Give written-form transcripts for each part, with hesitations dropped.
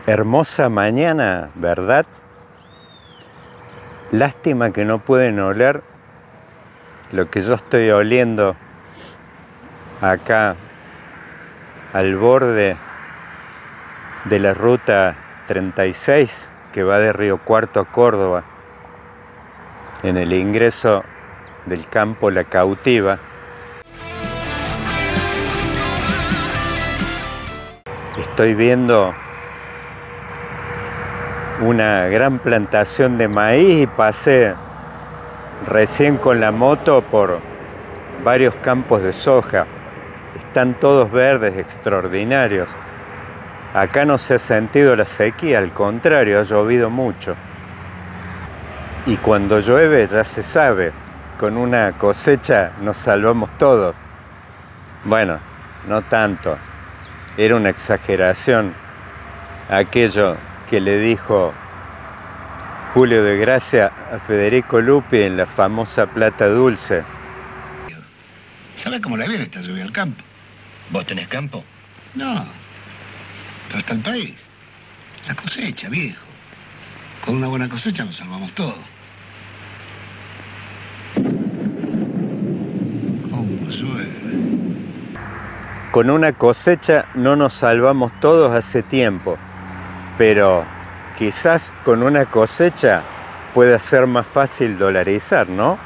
Hermosa mañana, ¿verdad? Lástima que no pueden oler lo que yo estoy oliendo acá al borde de la ruta 36 que va de Río Cuarto a Córdoba, en el ingreso del campo La Cautiva. Estoy viendo una gran plantación de maíz y pasé recién con la moto por varios campos de soja. Están todos verdes, extraordinarios. Acá no se ha sentido la sequía, al contrario, ha llovido mucho. Y cuando llueve ya se sabe, con una cosecha nos salvamos todos. Bueno, no tanto. Era una exageración aquello que le dijo Julio de Gracia a Federico Lupi en la famosa Plata Dulce. ¿Sabes cómo la viene esta lluvia al campo? ¿Vos tenés campo? No, pero está el país. La cosecha, viejo. Con una buena cosecha nos salvamos todos. ¿Cómo llueve? Con una cosecha no nos salvamos todos hace tiempo, pero quizás con una cosecha pueda ser más fácil dolarizar, ¿no?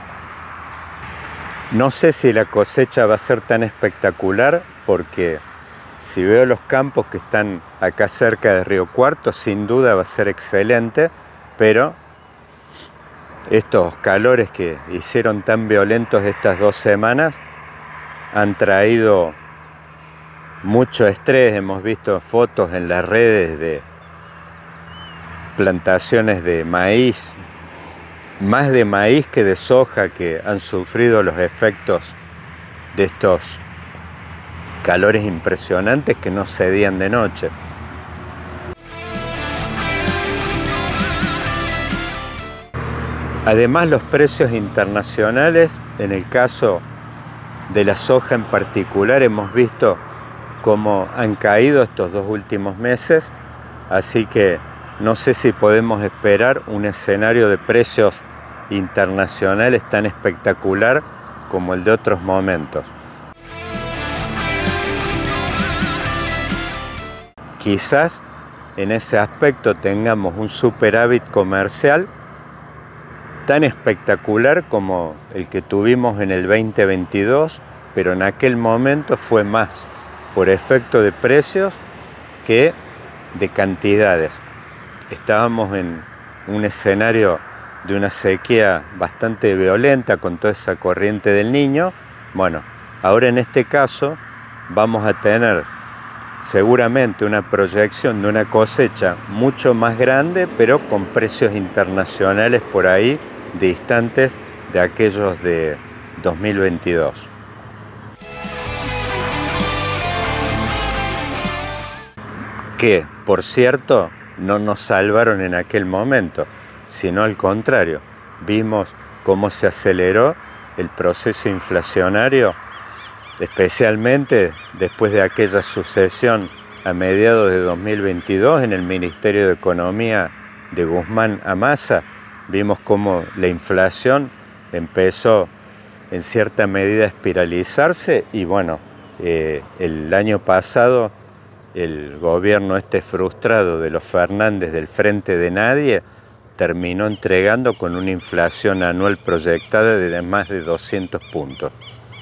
No sé si la cosecha va a ser tan espectacular, porque si veo los campos que están acá cerca de Río Cuarto, sin duda va a ser excelente, pero estos calores que hicieron tan violentos estas 2 semanas han traído mucho estrés. Hemos visto fotos en las redes de plantaciones de maíz, más de maíz que de soja, que han sufrido los efectos de estos calores impresionantes que no cedían de noche. Además, los precios internacionales, en el caso de la soja en particular, hemos visto cómo han caído estos 2 últimos meses, así que no sé si podemos esperar un escenario de precios internacionales tan espectacular como el de otros momentos. Quizás en ese aspecto tengamos un superávit comercial tan espectacular como el que tuvimos en el 2022, pero en aquel momento fue más por efecto de precios que de cantidades. Estábamos en un escenario de una sequía bastante violenta con toda esa corriente del Niño. Bueno, ahora en este caso vamos a tener seguramente una proyección de una cosecha mucho más grande, pero con precios internacionales por ahí distantes de aquellos de 2022. Que, por cierto, no nos salvaron en aquel momento, sino al contrario. Vimos cómo se aceleró el proceso inflacionario, especialmente después de aquella sucesión a mediados de 2022 en el Ministerio de Economía de Guzmán a Massa. Vimos cómo la inflación empezó en cierta medida a espiralizarse y bueno, el año pasado el gobierno frustrado de los Fernández del Frente de Nadie terminó entregando con una inflación anual proyectada de más de 200 puntos.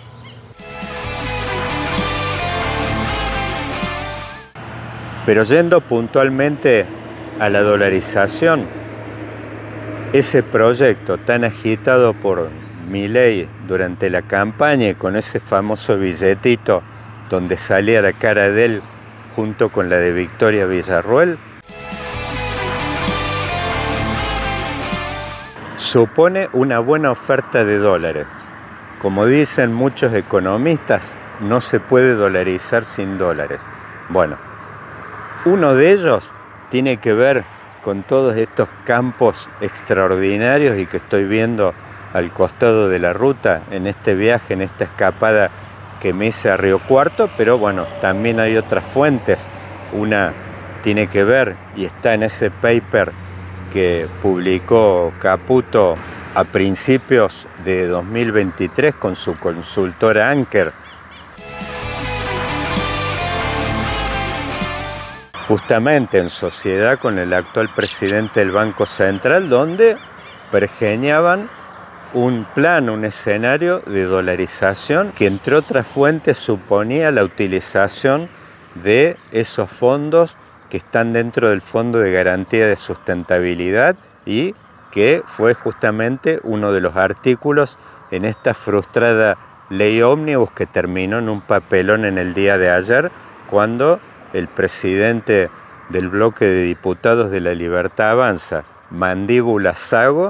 Pero yendo puntualmente a la dolarización, ese proyecto tan agitado por Milei durante la campaña y con ese famoso billetito donde salía la cara de él junto con la de Victoria Villarruel, supone una buena oferta de dólares. Como dicen muchos economistas, no se puede dolarizar sin dólares. Bueno, uno de ellos tiene que ver con todos estos campos extraordinarios y que estoy viendo al costado de la ruta en este viaje, en esta escapada que me hice a Río Cuarto, pero bueno, también hay otras fuentes. Una tiene que ver y está en ese paper que publicó Caputo a principios de 2023 con su consultora Anker, justamente en sociedad con el actual presidente del Banco Central, donde pergeñaban un plan, un escenario de dolarización que, entre otras fuentes, suponía la utilización de esos fondos que están dentro del Fondo de Garantía de Sustentabilidad y que fue justamente uno de los artículos en esta frustrada ley ómnibus que terminó en un papelón en el día de ayer, cuando el presidente del bloque de diputados de La Libertad Avanza, Mandíbula Sago.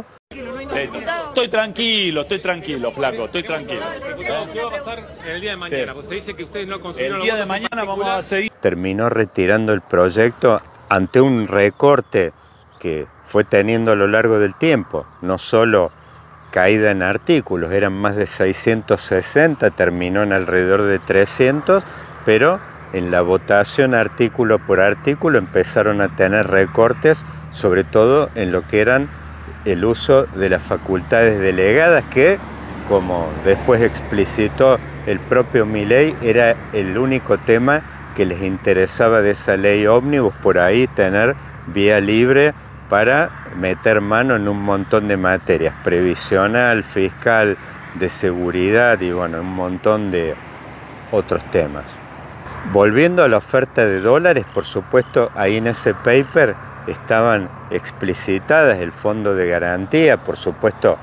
Estoy tranquilo, flaco, estoy tranquilo. ¿Qué va a pasar el día de mañana? Sí. Pues se dice que ustedes no consideran... El día de mañana vamos a seguir. Terminó retirando el proyecto ante un recorte que fue teniendo a lo largo del tiempo, no solo caída en artículos, eran más de 660, terminó en alrededor de 300, pero en la votación artículo por artículo empezaron a tener recortes, sobre todo en lo que eran el uso de las facultades delegadas, que, como después explicitó el propio Milei, era el único tema que les interesaba de esa ley ómnibus, por ahí tener vía libre para meter mano en un montón de materias, previsional, fiscal, de seguridad y bueno, un montón de otros temas. Volviendo a la oferta de dólares, por supuesto, ahí en ese paper estaban explicitadas el fondo de garantía, por supuesto,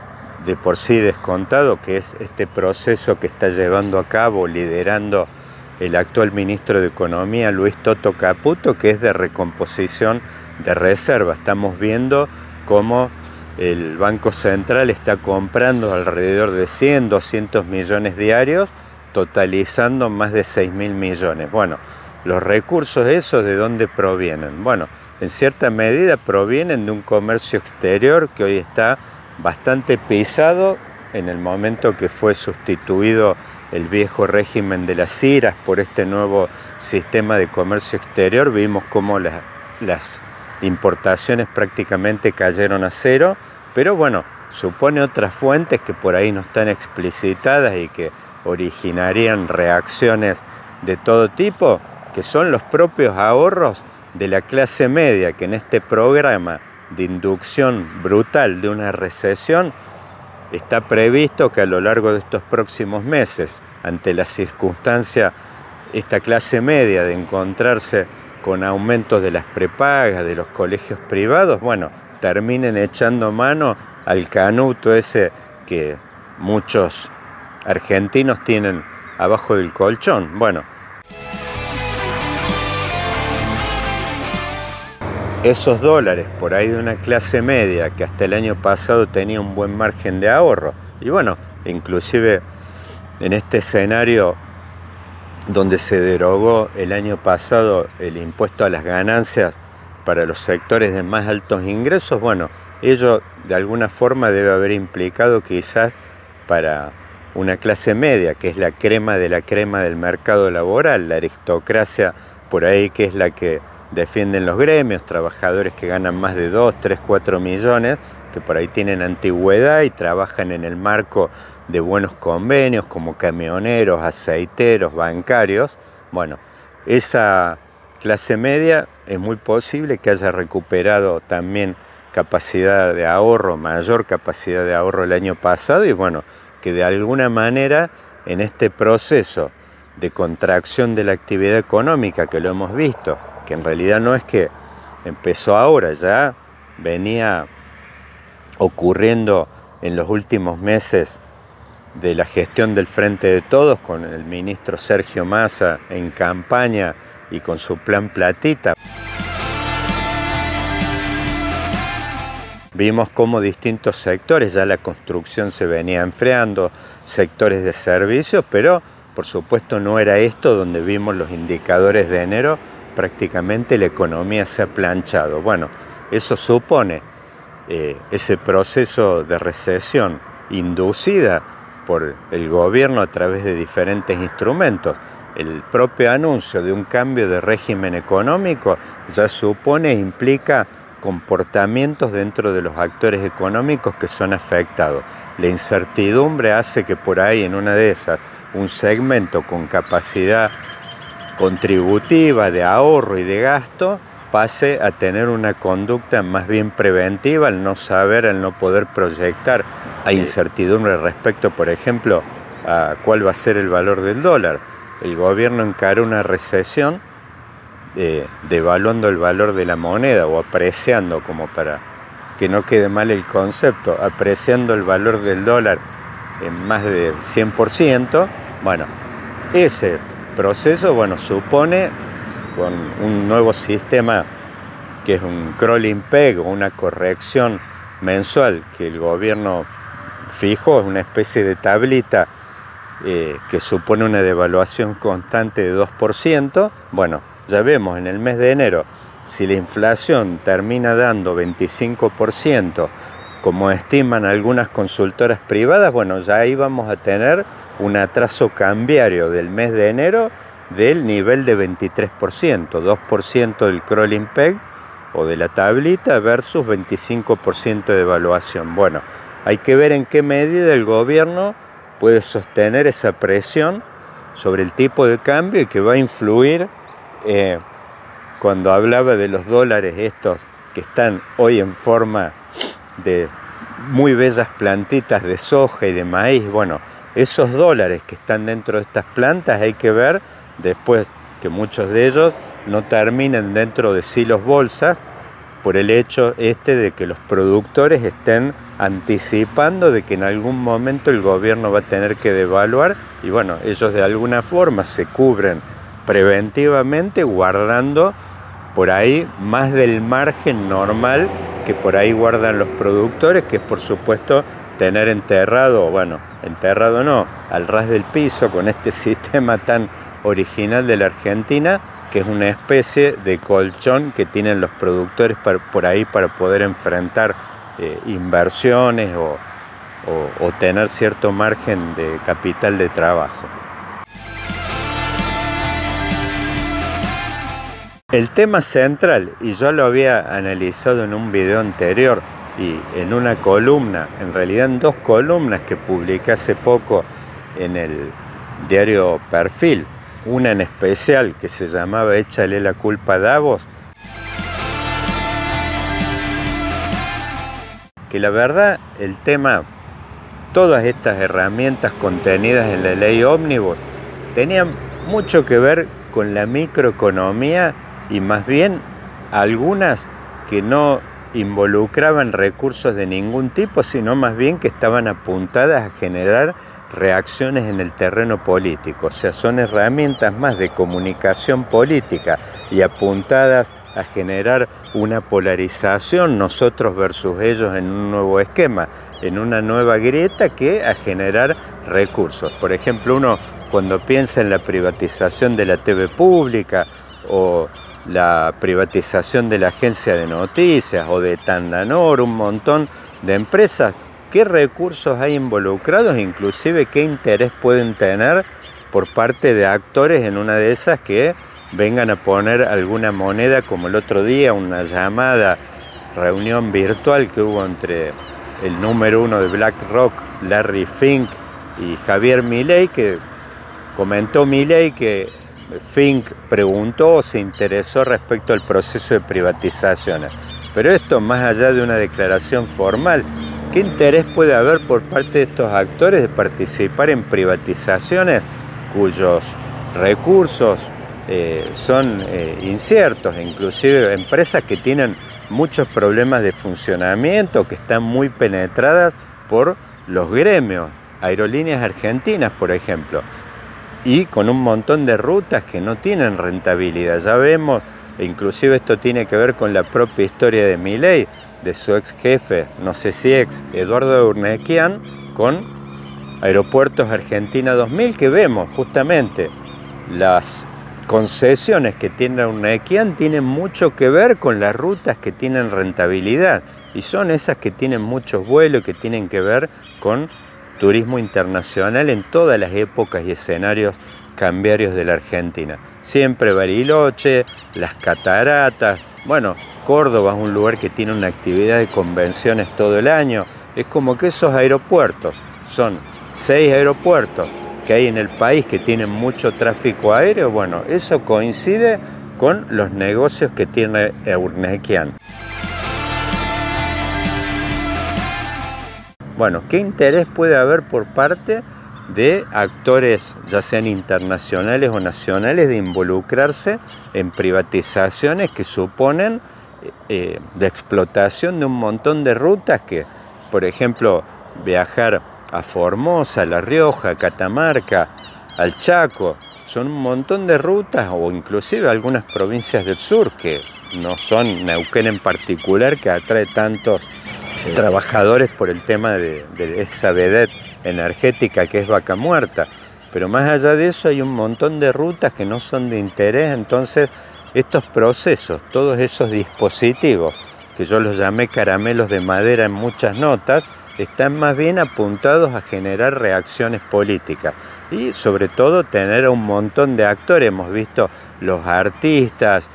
de por sí descontado, que es este proceso que está llevando a cabo, liderando el actual ministro de Economía, Luis Toto Caputo, que es de recomposición de reserva. Estamos viendo cómo el Banco Central está comprando alrededor de 100, 200 millones diarios, totalizando más de 6.000 millones. Bueno, los recursos esos, ¿de dónde provienen? Bueno, en cierta medida provienen de un comercio exterior que hoy está bastante pisado en el momento que fue sustituido el viejo régimen de las IRAs por este nuevo sistema de comercio exterior. Vimos cómo las importaciones prácticamente cayeron a cero, pero bueno, supone otras fuentes que por ahí no están explicitadas y que originarían reacciones de todo tipo, que son los propios ahorros de la clase media, que en este programa de inducción brutal de una recesión está previsto que a lo largo de estos próximos meses, ante la circunstancia, esta clase media de encontrarse con aumentos de las prepagas, de los colegios privados, bueno, terminen echando mano al canuto ese que muchos argentinos tienen abajo del colchón. Bueno, esos dólares por ahí de una clase media que hasta el año pasado tenía un buen margen de ahorro, y bueno, inclusive en este escenario donde se derogó el año pasado el impuesto a las ganancias para los sectores de más altos ingresos, bueno, ello de alguna forma debe haber implicado quizás para una clase media, que es la crema de la crema del mercado laboral, la aristocracia por ahí que es la que defienden los gremios, trabajadores que ganan más de 2, 3, 4 millones, que por ahí tienen antigüedad y trabajan en el marco de buenos convenios como camioneros, aceiteros, bancarios. Bueno, esa clase media es muy posible que haya recuperado también capacidad de ahorro, mayor capacidad de ahorro el año pasado, y bueno, que de alguna manera en este proceso de contracción de la actividad económica que lo hemos visto, que en realidad no es que empezó ahora, ya venía ocurriendo en los últimos meses de la gestión del Frente de Todos, con el ministro Sergio Massa en campaña y con su plan Platita. Vimos cómo distintos sectores, ya la construcción se venía enfriando, sectores de servicios, pero por supuesto no era esto donde vimos los indicadores de enero, prácticamente la economía se ha planchado. Bueno, eso supone ese proceso de recesión inducida por el gobierno a través de diferentes instrumentos, el propio anuncio de un cambio de régimen económico ya supone e implica comportamientos dentro de los actores económicos que son afectados. La incertidumbre hace que por ahí, en una de esas, un segmento con capacidad contributiva de ahorro y de gasto pase a tener una conducta más bien preventiva al no saber, al no poder proyectar. Hay incertidumbre respecto, por ejemplo, a cuál va a ser el valor del dólar. El gobierno encara una recesión devaluando el valor de la moneda o apreciando, como para que no quede mal el concepto, apreciando el valor del dólar en más de 100%. Bueno, ese proceso, supone, con un nuevo sistema que es un crawling peg o una corrección mensual que el gobierno fijó, es una especie de tablita que supone una devaluación constante de 2%. Bueno, ya vemos en el mes de enero, si la inflación termina dando 25%, como estiman algunas consultoras privadas, bueno, ya ahí vamos a tener un atraso cambiario del mes de enero del nivel de 23%, 2% del crawling peg o de la tablita versus 25% de devaluación. Bueno, hay que ver en qué medida el gobierno puede sostener esa presión sobre el tipo de cambio y que va a influir cuando hablaba de los dólares estos que están hoy en forma de muy bellas plantitas de soja y de maíz. Bueno, esos dólares que están dentro de estas plantas hay que ver después que muchos de ellos no terminen dentro de silos bolsas por el hecho de que los productores estén anticipando de que en algún momento el gobierno va a tener que devaluar y bueno, ellos de alguna forma se cubren preventivamente guardando por ahí más del margen normal que por ahí guardan los productores, que es por supuesto tener enterrado no, al ras del piso con este sistema tan original de la Argentina, que es una especie de colchón que tienen los productores por ahí para poder enfrentar inversiones o tener cierto margen de capital de trabajo. El tema central, y yo lo había analizado en un video anterior y en una columna, en realidad en 2 columnas que publiqué hace poco en el diario Perfil, una en especial que se llamaba Échale la culpa a Davos, que la verdad el tema, todas estas herramientas contenidas en la ley ómnibus tenían mucho que ver con la microeconomía y más bien algunas que no involucraban recursos de ningún tipo, sino más bien que estaban apuntadas a generar reacciones en el terreno político. O sea, son herramientas más de comunicación política y apuntadas a generar una polarización, nosotros versus ellos en un nuevo esquema, en una nueva grieta, que a generar recursos. Por ejemplo, uno cuando piensa en la privatización de la TV pública o la privatización de la agencia de noticias o de Tandanor, un montón de empresas, ¿qué recursos hay involucrados? Inclusive, ¿qué interés pueden tener por parte de actores en una de esas que vengan a poner alguna moneda, como el otro día, una llamada reunión virtual que hubo entre el número 1 de BlackRock, Larry Fink, y Javier Milei, que comentó Milei que Fink preguntó o se interesó respecto al proceso de privatizaciones. Pero esto, más allá de una declaración formal, ¿qué interés puede haber por parte de estos actores de participar en privatizaciones cuyos recursos son inciertos? Inclusive empresas que tienen muchos problemas de funcionamiento, que están muy penetradas por los gremios, Aerolíneas Argentinas, por ejemplo, y con un montón de rutas que no tienen rentabilidad. Ya vemos, e inclusive esto tiene que ver con la propia historia de Milei, de su ex jefe, no sé si ex, Eduardo Urnequian, con Aeropuertos Argentina 2000, que vemos justamente las concesiones que tiene Urnequian tienen mucho que ver con las rutas que tienen rentabilidad, y son esas que tienen muchos vuelos y que tienen que ver con turismo internacional en todas las épocas y escenarios cambiarios de la Argentina. Siempre Bariloche, las cataratas, bueno, Córdoba es un lugar que tiene una actividad de convenciones todo el año. Es como que esos aeropuertos, son 6 aeropuertos que hay en el país que tienen mucho tráfico aéreo, bueno, eso coincide con los negocios que tiene Eurnequian. Bueno, ¿qué interés puede haber por parte de actores, ya sean internacionales o nacionales, de involucrarse en privatizaciones que suponen la explotación de un montón de rutas que, por ejemplo, viajar a Formosa, a La Rioja, a Catamarca, al Chaco, son un montón de rutas, o inclusive algunas provincias del sur, que no son Neuquén en particular, que atrae tantos trabajadores por el tema de esa vedette energética que es Vaca Muerta. Pero más allá de eso hay un montón de rutas que no son de interés. Entonces estos procesos, todos esos dispositivos, que yo los llamé caramelos de madera en muchas notas, están más bien apuntados a generar reacciones políticas y sobre todo tener a un montón de actores. Hemos visto los artistas,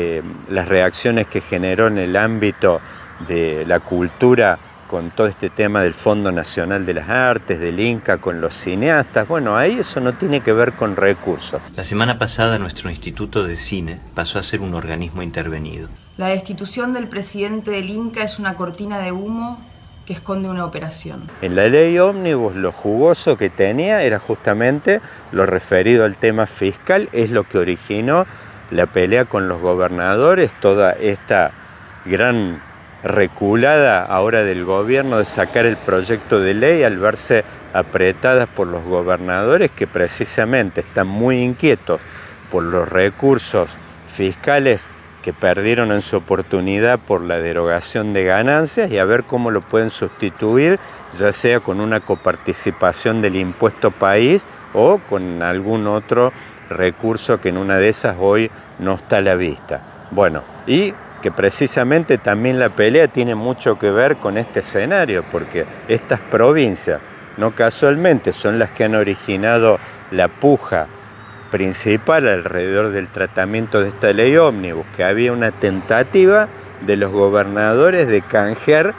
las reacciones que generó en el ámbito de la cultura con todo este tema del Fondo Nacional de las Artes, del Inca, con los cineastas. Bueno, ahí eso no tiene que ver con recursos. La semana pasada nuestro Instituto de Cine pasó a ser un organismo intervenido. La destitución del presidente del Inca es una cortina de humo que esconde una operación. En la ley ómnibus lo jugoso que tenía era justamente lo referido al tema fiscal, es lo que originó la pelea con los gobernadores, toda esta gran reculada ahora del gobierno de sacar el proyecto de ley al verse apretadas por los gobernadores que precisamente están muy inquietos por los recursos fiscales que perdieron en su oportunidad por la derogación de ganancias y a ver cómo lo pueden sustituir, ya sea con una coparticipación del impuesto país o con algún otro recurso que en una de esas hoy no está a la vista. Bueno, y que precisamente también la pelea tiene mucho que ver con este escenario, porque estas provincias, no casualmente, son las que han originado la puja principal alrededor del tratamiento de esta ley ómnibus, que había una tentativa de los gobernadores de canjear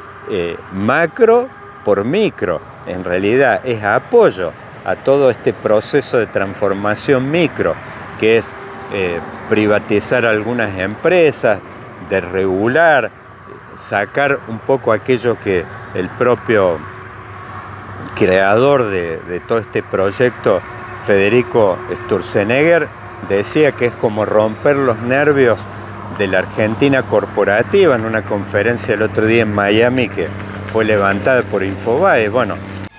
macro por micro. En realidad es apoyo a todo este proceso de transformación micro, que es privatizar algunas empresas, desregular, sacar un poco aquello que el propio creador de todo este proyecto, Federico Sturzenegger, decía que es como romper los nervios de la Argentina corporativa en una conferencia el otro día en Miami que fue levantada por Infobae. Bueno,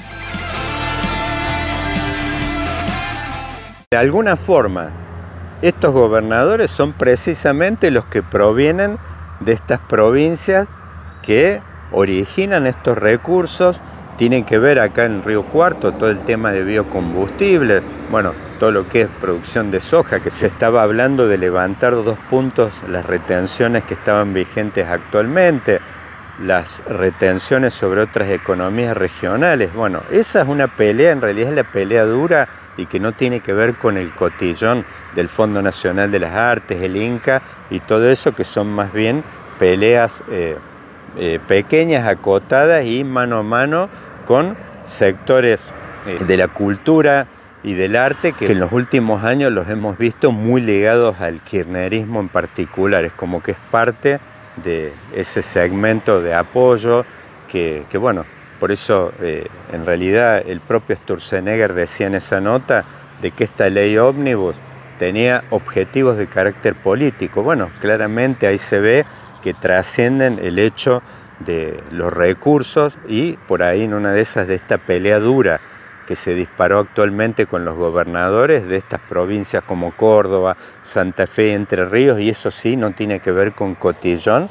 de alguna forma, estos gobernadores son precisamente los que provienen de estas provincias que originan estos recursos. Tienen que ver acá en Río Cuarto todo el tema de biocombustibles, bueno, todo lo que es producción de soja, que se estaba hablando de levantar 2 puntos las retenciones que estaban vigentes actualmente, las retenciones sobre otras economías regionales. Bueno, esa es una pelea, en realidad es la pelea dura y que no tiene que ver con el cotillón del Fondo Nacional de las Artes, el Inca y todo eso, que son más bien peleas pequeñas, acotadas y mano a mano con sectores de la cultura y del arte que en los últimos años los hemos visto muy ligados al kirchnerismo en particular. Es como que es parte de ese segmento de apoyo que bueno, por eso en realidad el propio Sturzenegger decía en esa nota de que esta ley ómnibus tenía objetivos de carácter político. Bueno, claramente ahí se ve que trascienden el hecho de los recursos y por ahí en una de esas de esta pelea dura que se disparó actualmente con los gobernadores de estas provincias como Córdoba, Santa Fe y Entre Ríos, y eso sí no tiene que ver con cotillón.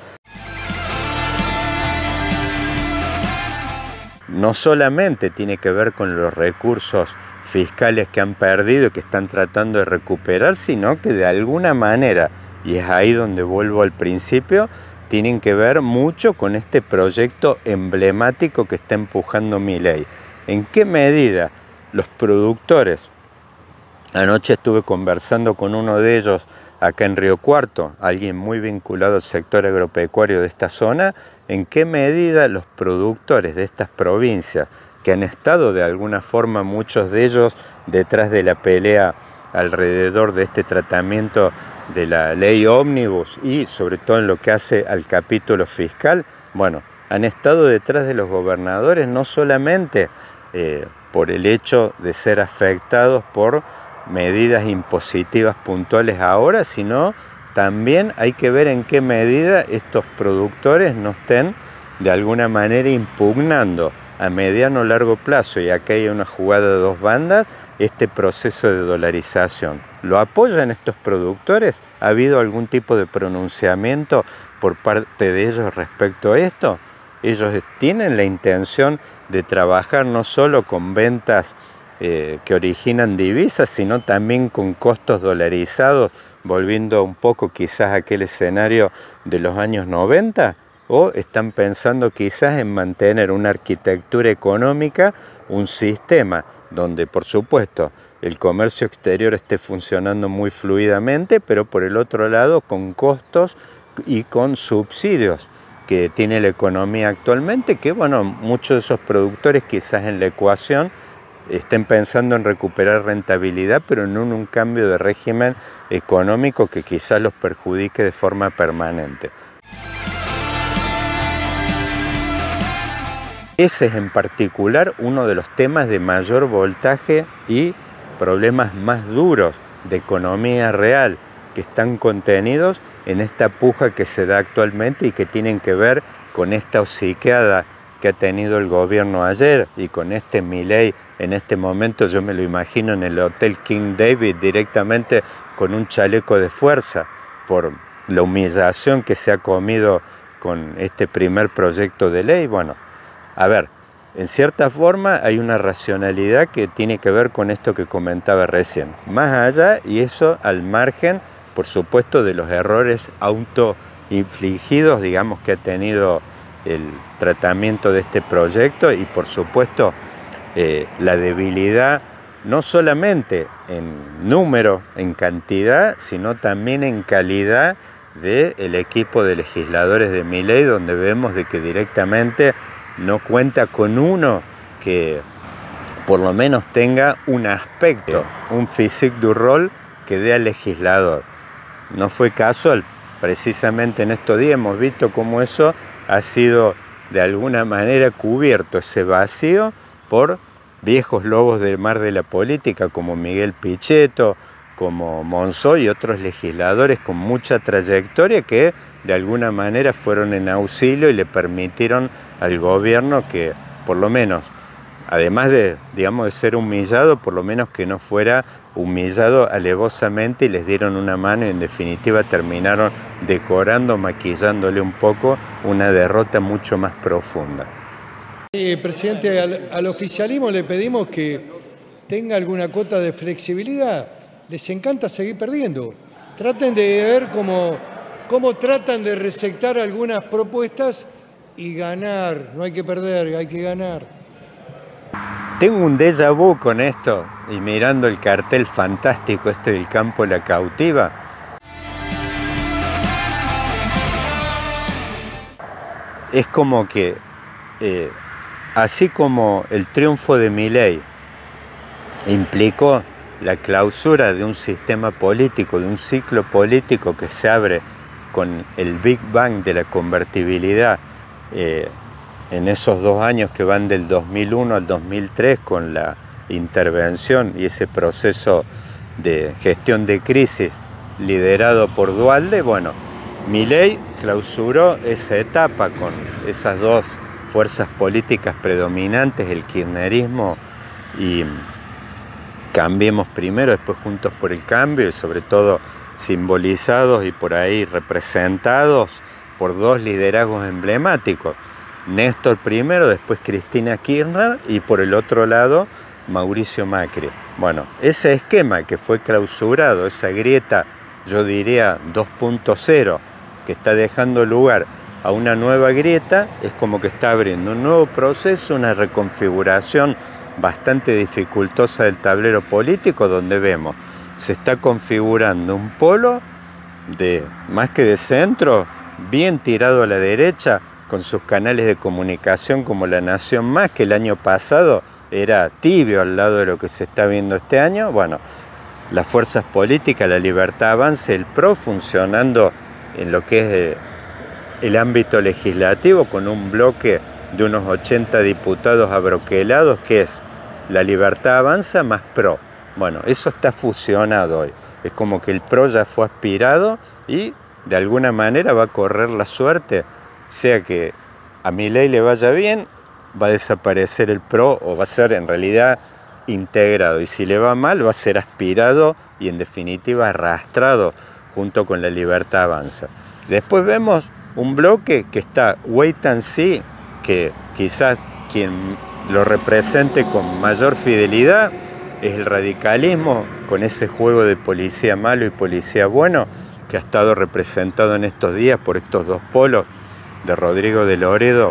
No solamente tiene que ver con los recursos fiscales que han perdido y que están tratando de recuperar, sino que de alguna manera, y es ahí donde vuelvo al principio, tienen que ver mucho con este proyecto emblemático que está empujando Milei. ¿En qué medida los productores Anoche estuve conversando con uno de ellos acá en Río Cuarto, alguien muy vinculado al sector agropecuario de esta zona, en qué medida los productores de estas provincias, que han estado de alguna forma muchos de ellos detrás de la pelea alrededor de este tratamiento de la ley ómnibus y sobre todo en lo que hace al capítulo fiscal, bueno, han estado detrás de los gobernadores no solamente por el hecho de ser afectados por medidas impositivas puntuales ahora, sino también hay que ver en qué medida estos productores no estén de alguna manera impugnando a mediano o largo plazo, y acá hay una jugada de dos bandas, este proceso de dolarización. ¿Lo apoyan estos productores? ¿Ha habido algún tipo de pronunciamiento por parte de ellos respecto a esto? Ellos tienen la intención de trabajar no solo con ventas que originan divisas, sino también con costos dolarizados, volviendo un poco quizás a aquel escenario de los años 90, o están pensando quizás en mantener una arquitectura económica, un sistema donde por supuesto el comercio exterior esté funcionando muy fluidamente, pero por el otro lado con costos y con subsidios que tiene la economía actualmente, que bueno, muchos de esos productores quizás en la ecuación estén pensando en recuperar rentabilidad, pero en un cambio de régimen económico que quizás los perjudique de forma permanente. Ese es en particular uno de los temas de mayor voltaje y problemas más duros de economía real que están contenidos en esta puja que se da actualmente y que tienen que ver con esta hociqueada que ha tenido el gobierno ayer y con este Milei en este momento. Yo me lo imagino en el Hotel King David directamente con un chaleco de fuerza por la humillación que se ha comido con este primer proyecto de ley. Bueno, a ver, en cierta forma hay una racionalidad que tiene que ver con esto que comentaba recién. Más allá, y eso al margen, por supuesto, de los errores autoinfligidos, digamos, que ha tenido el tratamiento de este proyecto y, por supuesto, la debilidad no solamente en número, en cantidad, sino también en calidad del equipo de legisladores de Milei, donde vemos de que directamente no cuenta con uno que por lo menos tenga un aspecto, un physique du rôle que dé al legislador. No fue casual, precisamente en estos días hemos visto cómo eso ha sido de alguna manera cubierto, ese vacío, por viejos lobos del mar de la política como Miguel Pichetto, como Monzó y otros legisladores con mucha trayectoria que de alguna manera fueron en auxilio y le permitieron al gobierno que por lo menos, además de, digamos, de ser humillado, por lo menos que no fuera humillado alevosamente, y les dieron una mano y en definitiva terminaron decorando, maquillándole un poco una derrota mucho más profunda. Presidente, al oficialismo le pedimos que tenga alguna cuota de flexibilidad. Les encanta seguir perdiendo. Traten de ver cómo tratan de receptar algunas propuestas y ganar. No hay que perder, hay que ganar. Tengo un déjà vu con esto, y mirando el cartel fantástico este del campo La Cautiva. Es como que, así como el triunfo de Milei implicó la clausura de un sistema político, de un ciclo político que se abre con el Big Bang de la convertibilidad, en esos 2 años que van del 2001 al 2003 con la intervención y ese proceso de gestión de crisis liderado por Duhalde, bueno, Milei clausuró esa etapa con esas 2 fuerzas políticas predominantes, el kirchnerismo y Cambiemos Primero, después Juntos por el Cambio, y sobre todo simbolizados y por ahí representados por 2 liderazgos emblemáticos. Néstor primero, después Cristina Kirchner y por el otro lado Mauricio Macri. Bueno, ese esquema que fue clausurado, esa grieta, yo diría 2.0, que está dejando lugar a una nueva grieta, es como que está abriendo un nuevo proceso, una reconfiguración bastante dificultosa del tablero político, donde vemos, se está configurando un polo más que de centro, bien tirado a la derecha, con sus canales de comunicación como La Nación Más, que el año pasado era tibio al lado de lo que se está viendo este año. Bueno, las fuerzas políticas, La Libertad Avanza, el PRO, funcionando en lo que es el ámbito legislativo, con un bloque de unos 80 diputados abroquelados, que es La Libertad Avanza más PRO. Bueno, eso está fusionado hoy. Es como que el PRO ya fue aspirado y de alguna manera va a correr la suerte, sea que a Milei le vaya bien, va a desaparecer el PRO o va a ser en realidad integrado, y si le va mal va a ser aspirado y en definitiva arrastrado junto con La Libertad Avanza. Después vemos un bloque que está wait and see, que quizás quien lo represente con mayor fidelidad es el radicalismo, con ese juego de policía malo y policía bueno que ha estado representado en estos días por estos dos polos de Rodrigo de Loredo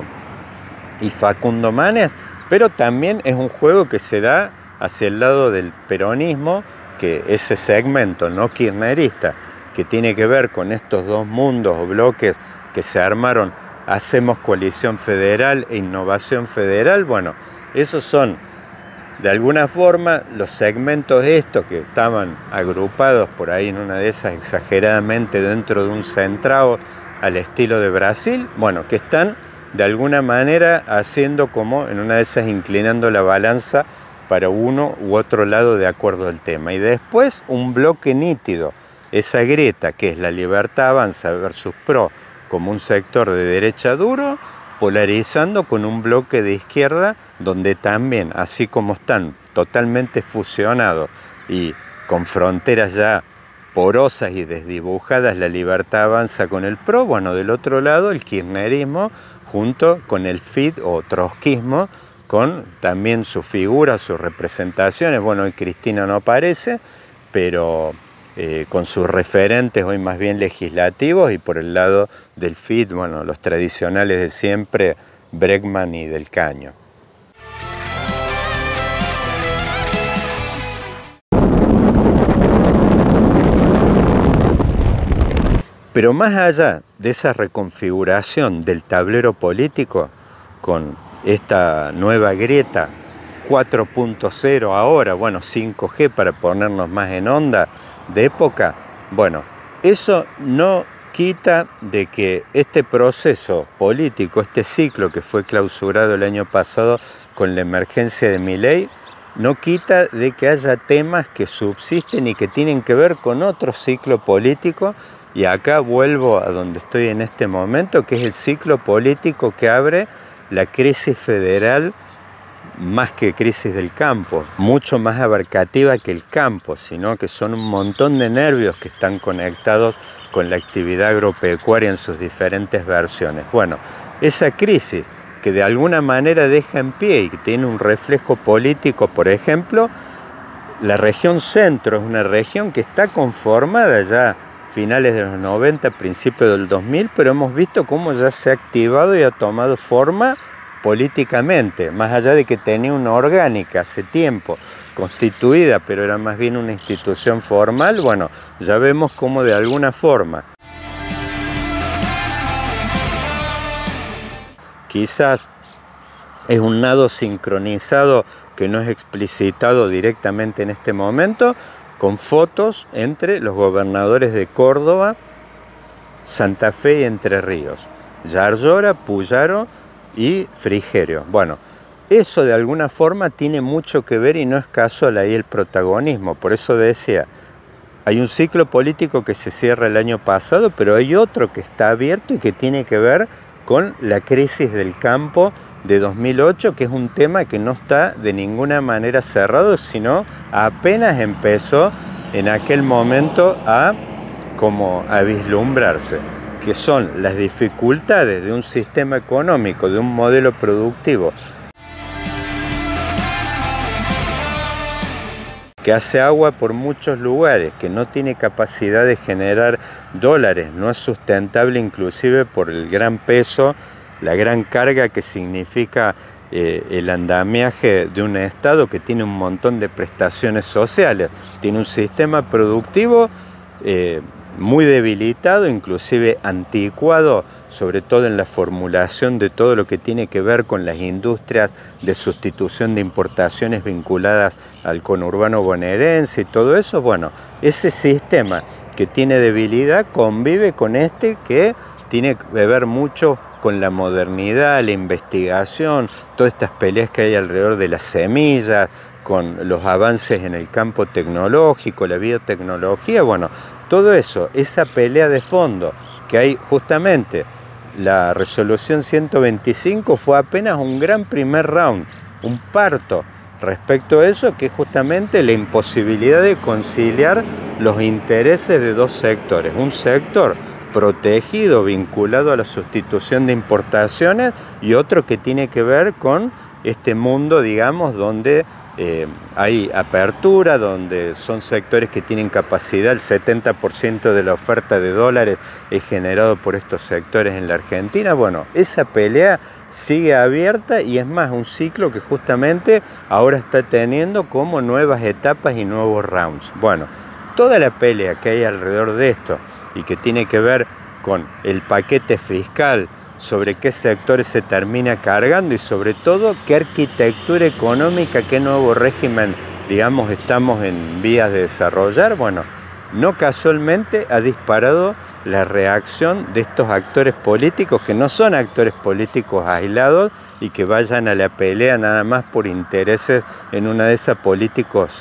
y Facundo Manes, pero también es un juego que se da hacia el lado del peronismo, que ese segmento no kirchnerista, que tiene que ver con estos dos mundos o bloques que se armaron, Hacemos Coalición Federal e Innovación Federal. Bueno, esos son de alguna forma los segmentos estos que estaban agrupados por ahí en una de esas exageradamente dentro de un centrado al estilo de Brasil, bueno, que están de alguna manera haciendo como en una de esas inclinando la balanza para uno u otro lado de acuerdo al tema. Y después un bloque nítido, esa grieta que es La Libertad Avanza versus PRO como un sector de derecha duro, polarizando con un bloque de izquierda donde también, así como están totalmente fusionados y con fronteras ya porosas y desdibujadas, La Libertad Avanza con el PRO, bueno, del otro lado el kirchnerismo junto con el FID o trotskismo, con también su figura, sus representaciones. Bueno, hoy Cristina no aparece, pero con sus referentes hoy más bien legislativos, y por el lado del FID, bueno, los tradicionales de siempre, Bregman y Del Caño. Pero más allá de esa reconfiguración del tablero político con esta nueva grieta 4.0 ahora, bueno, 5G para ponernos más en onda de época, bueno, eso no quita de que este proceso político, este ciclo que fue clausurado el año pasado con la emergencia de Milei, no quita de que haya temas que subsisten y que tienen que ver con otro ciclo político. Y acá vuelvo a donde estoy en este momento, que es el ciclo político que abre la crisis federal, más que crisis del campo, mucho más abarcativa que el campo, sino que son un montón de nervios que están conectados con la actividad agropecuaria en sus diferentes versiones. Bueno, esa crisis que de alguna manera deja en pie y que tiene un reflejo político, por ejemplo, la región centro es una región que está conformada ya finales de los 90, principios del 2000, pero hemos visto cómo ya se ha activado y ha tomado forma políticamente, más allá de que tenía una orgánica hace tiempo constituida, pero era más bien una institución formal. Bueno, ya vemos cómo de alguna forma, quizás es un nado sincronizado que no es explicitado directamente en este momento, con fotos entre los gobernadores de Córdoba, Santa Fe y Entre Ríos, Yarlora, Puyaro y Frigerio. Bueno, eso de alguna forma tiene mucho que ver y no es casual ahí el protagonismo. Por eso decía, hay un ciclo político que se cierra el año pasado, pero hay otro que está abierto y que tiene que ver con la crisis del campo de 2008, que es un tema que no está de ninguna manera cerrado, sino apenas empezó en aquel momento a vislumbrarse, que son las dificultades de un sistema económico, de un modelo productivo que hace agua por muchos lugares, que no tiene capacidad de generar dólares, no es sustentable inclusive por el gran peso, la gran carga que significa el andamiaje de un Estado que tiene un montón de prestaciones sociales, tiene un sistema productivo muy debilitado, inclusive anticuado, sobre todo en la formulación de todo lo que tiene que ver con las industrias de sustitución de importaciones vinculadas al conurbano bonaerense y todo eso. Bueno, ese sistema que tiene debilidad convive con este que tiene que ver mucho con la modernidad, la investigación, todas estas peleas que hay alrededor de las semillas, con los avances en el campo tecnológico, la biotecnología, bueno, todo eso, esa pelea de fondo que hay justamente, la resolución 125 fue apenas un gran primer round, un parto respecto a eso, que es justamente la imposibilidad de conciliar los intereses de dos sectores, un sector protegido, vinculado a la sustitución de importaciones, y otro que tiene que ver con este mundo, digamos, donde hay apertura, donde son sectores que tienen capacidad, el 70% de la oferta de dólares es generado por estos sectores en la Argentina. Bueno, esa pelea sigue abierta y es más, un ciclo que justamente ahora está teniendo como nuevas etapas y nuevos rounds. Bueno, toda la pelea que hay alrededor de esto y que tiene que ver con el paquete fiscal, sobre qué sectores se termina cargando y sobre todo qué arquitectura económica, qué nuevo régimen, digamos, estamos en vías de desarrollar. Bueno, no casualmente ha disparado la reacción de estos actores políticos, que no son actores políticos aislados y que vayan a la pelea nada más por intereses en una de esas políticos,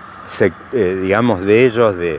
digamos, de ellos, de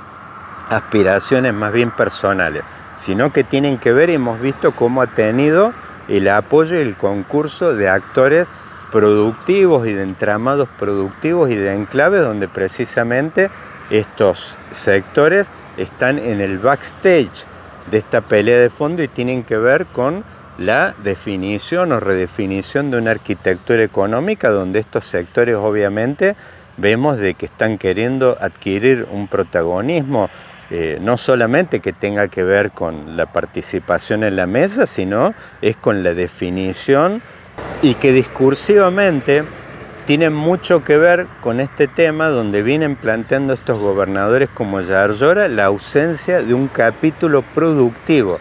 aspiraciones más bien personales, sino que tienen que ver, y hemos visto cómo ha tenido el apoyo y el concurso de actores productivos y de entramados productivos y de enclaves donde precisamente estos sectores están en el backstage de esta pelea de fondo y tienen que ver con la definición o redefinición de una arquitectura económica donde estos sectores obviamente vemos de que están queriendo adquirir un protagonismo, no solamente que tenga que ver con la participación en la mesa, sino es con la definición, y que discursivamente tienen mucho que ver con este tema donde vienen planteando estos gobernadores como Yarlora la ausencia de un capítulo productivo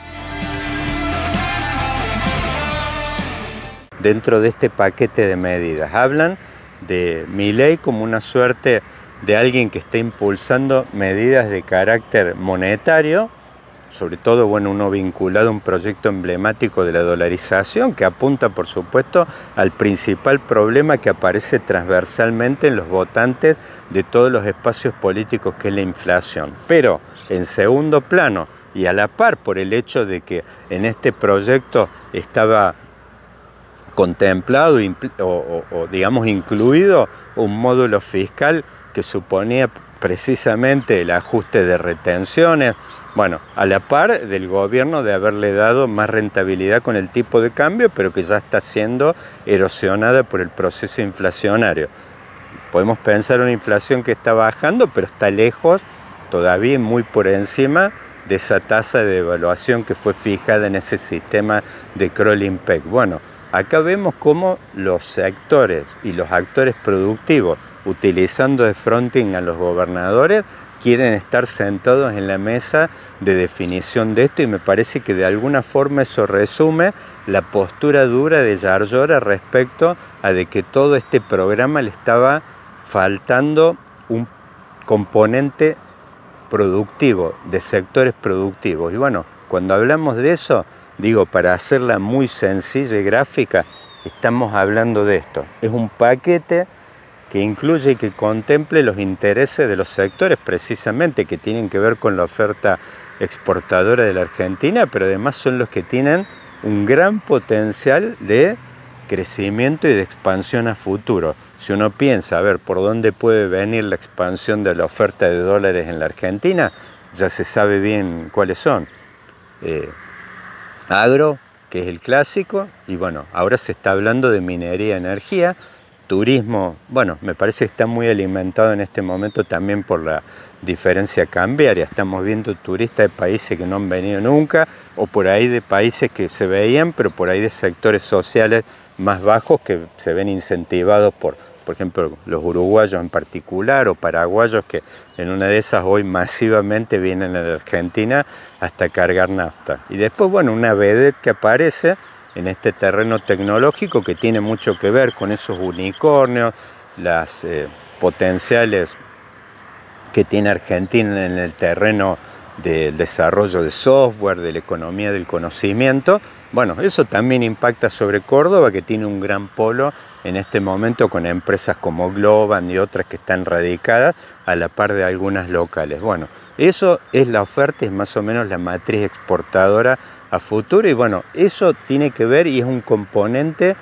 dentro de este paquete de medidas. Hablan de Milei como una suerte de alguien que está impulsando medidas de carácter monetario, sobre todo, bueno, uno vinculado a un proyecto emblemático de la dolarización que apunta, por supuesto, al principal problema que aparece transversalmente en los votantes de todos los espacios políticos, que es la inflación. Pero, en segundo plano, y a la par por el hecho de que en este proyecto estaba contemplado o digamos incluido un módulo fiscal que suponía precisamente el ajuste de retenciones, bueno, a la par del gobierno de haberle dado más rentabilidad con el tipo de cambio, pero que ya está siendo erosionada por el proceso inflacionario. Podemos pensar una inflación que está bajando, pero está lejos, todavía muy por encima de esa tasa de devaluación que fue fijada en ese sistema de Kroll-Impec. Bueno, acá vemos cómo los sectores y los actores productivos, utilizando de fronting a los gobernadores, quieren estar sentados en la mesa de definición de esto, y me parece que de alguna forma eso resume la postura dura de Yarlora respecto a de que todo este programa le estaba faltando un componente productivo, de sectores productivos. Y bueno, cuando hablamos de eso, digo, para hacerla muy sencilla y gráfica, estamos hablando de esto. Es un paquete que incluye y que contemple los intereses de los sectores precisamente que tienen que ver con la oferta exportadora de la Argentina, pero además son los que tienen un gran potencial de crecimiento y de expansión a futuro. Si uno piensa, a ver, por dónde puede venir la expansión de la oferta de dólares en la Argentina, ya se sabe bien cuáles son. Agro, que es el clásico, y bueno, ahora se está hablando de minería y energía, turismo, bueno, me parece que está muy alimentado en este momento también por la diferencia cambiaria. Estamos viendo turistas de países que no han venido nunca, o por ahí de países que se veían, pero por ahí de sectores sociales más bajos que se ven incentivados por ejemplo, los uruguayos en particular, o paraguayos que en una de esas hoy masivamente vienen a la Argentina hasta cargar nafta. Y después, bueno, una vedette que aparece en este terreno tecnológico que tiene mucho que ver con esos unicornios, las potenciales que tiene Argentina en el terreno del desarrollo de software, de la economía del conocimiento. Bueno, eso también impacta sobre Córdoba, que tiene un gran polo en este momento con empresas como Globan y otras que están radicadas a la par de algunas locales. Bueno, eso es la oferta, es más o menos la matriz exportadora a futuro, y bueno, eso tiene que ver y es un componente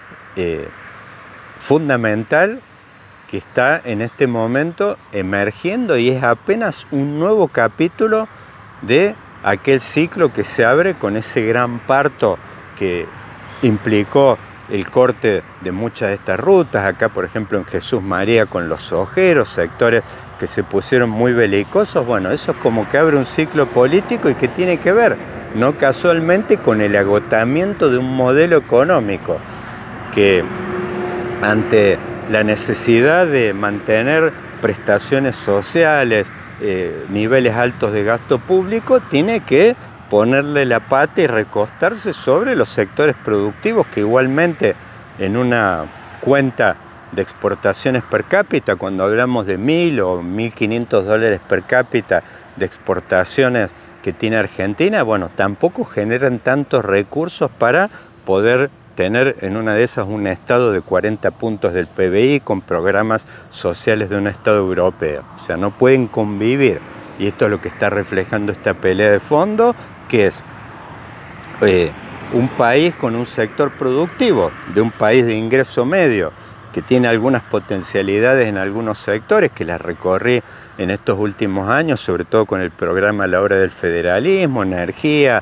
fundamental que está en este momento emergiendo, y es apenas un nuevo capítulo de aquel ciclo que se abre con ese gran parto que implicó el corte de muchas de estas rutas. Acá, por ejemplo, en Jesús María con los ojeros, sectores que se pusieron muy belicosos. Bueno, eso es como que abre un ciclo político y que tiene que ver, no casualmente, con el agotamiento de un modelo económico que, ante la necesidad de mantener prestaciones sociales, niveles altos de gasto público, tiene que ponerle la pata y recostarse sobre los sectores productivos que igualmente en una cuenta de exportaciones per cápita, cuando hablamos de 1.000 o 1.500 dólares per cápita de exportaciones que tiene Argentina, bueno, tampoco generan tantos recursos para poder tener en una de esas un Estado de 40 puntos del PBI con programas sociales de un Estado europeo. O sea, no pueden convivir. Y esto es lo que está reflejando esta pelea de fondo, que es un país con un sector productivo, de un país de ingreso medio, que tiene algunas potencialidades en algunos sectores, que las recorrí en estos últimos años, sobre todo con el programa a la hora del federalismo, energía,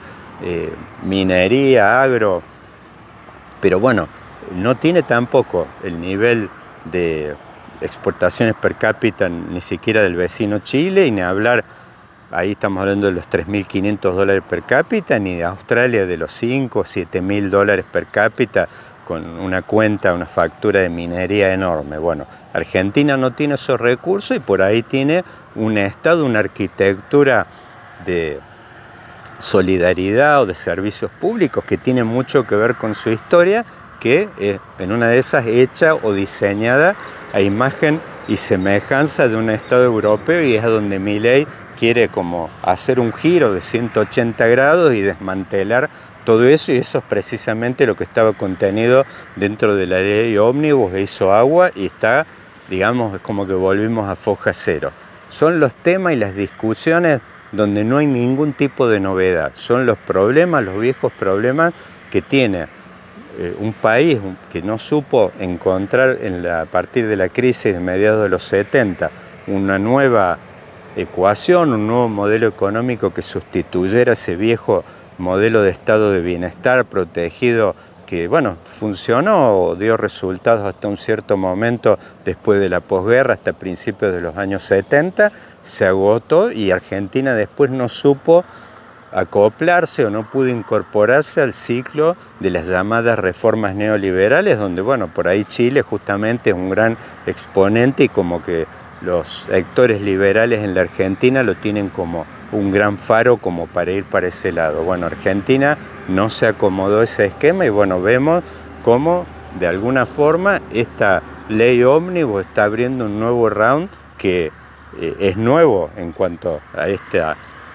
minería, agro. Pero bueno, no tiene tampoco el nivel de exportaciones per cápita ni siquiera del vecino Chile, y ni hablar, ahí estamos hablando de los 3.500 dólares per cápita, ni de Australia de los 5 o 7.000 dólares per cápita, con una cuenta, una factura de minería enorme. Bueno, Argentina no tiene esos recursos, y por ahí tiene un Estado, una arquitectura de solidaridad o de servicios públicos que tiene mucho que ver con su historia, que en una de esas hecha o diseñada a imagen y semejanza de un Estado europeo, y es a donde Milei quiere como hacer un giro de 180 grados y desmantelar todo eso, y eso es precisamente lo que estaba contenido dentro de la ley ómnibus, que hizo agua y está, digamos, es como que volvimos a foja cero. Son los temas y las discusiones donde no hay ningún tipo de novedad. Son los problemas, los viejos problemas que tiene un país que no supo encontrar a partir de la crisis de mediados de los 70 una nueva ecuación, un nuevo modelo económico que sustituyera ese viejo modelo de estado de bienestar protegido que, bueno, funcionó, dio resultados hasta un cierto momento después de la posguerra, hasta principios de los años 70, se agotó, y Argentina después no supo acoplarse o no pudo incorporarse al ciclo de las llamadas reformas neoliberales, donde, bueno, por ahí Chile justamente es un gran exponente, y como que los sectores liberales en la Argentina lo tienen como un gran faro como para ir para ese lado. Bueno, Argentina no se acomodó ese esquema, y bueno, vemos cómo de alguna forma esta ley ómnibus está abriendo un nuevo round que es nuevo en cuanto a esta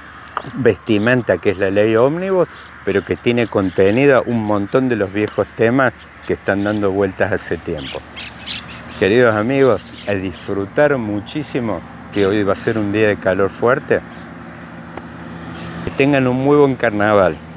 vestimenta que es la ley ómnibus, pero que tiene contenida un montón de los viejos temas que están dando vueltas hace tiempo. Queridos amigos, a disfrutar muchísimo, que hoy va a ser un día de calor fuerte. Que tengan un muy buen carnaval.